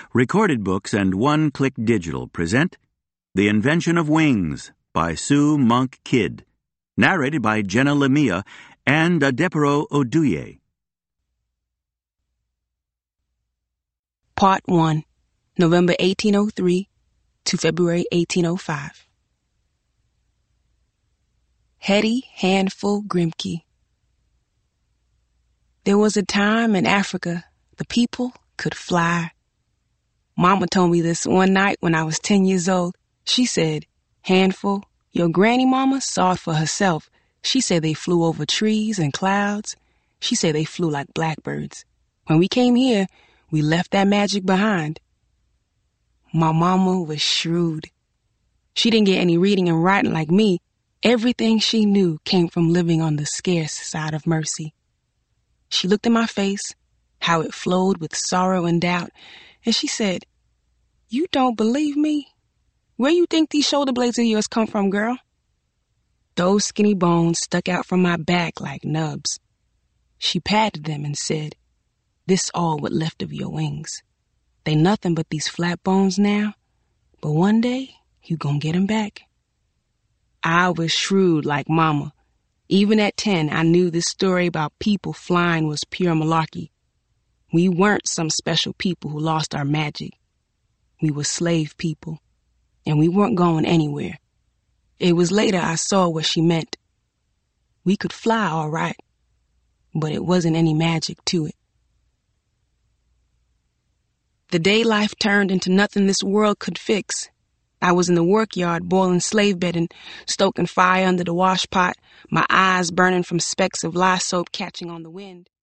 Recorded Books and One Click Digital present The Invention of Wings by Sue Monk Kidd, narrated by Jenna Lemia and Adepero Oduye. Part 1, November 1803 to February 1805. Hetty Handful Grimke. There was a time in Africa the people could fly. Mama told me this one night when I was 10 years old. She said, "Handful, your granny mama saw it for herself. She said they flew over trees and clouds. She said they flew like blackbirds. When we came here, we left that magic behind." My mama was shrewd. She didn't get any reading and writing like me. Everything she knew came from living on the scarce side of mercy. She looked in my face, how it flowed with sorrow and doubt, and she said, "You don't believe me? Where you think these shoulder blades of yours come from, girl?" Those skinny bones stuck out from my back like nubs. She patted them and said, "This all what left of your wings. They nothing but these flat bones now, but one day you gon' get 'em back." I was shrewd like Mama. Even at 10, I knew this story about people flying was pure malarkey. We weren't some special people who lost our magic. We were slave people, and we weren't going anywhere. It was later I saw what she meant. We could fly all right, but it wasn't any magic to it. The day life turned into nothing this world could fix. I was in the workyard boiling slave bedding, stoking fire under the wash pot, my eyes burning from specks of lye soap catching on the wind.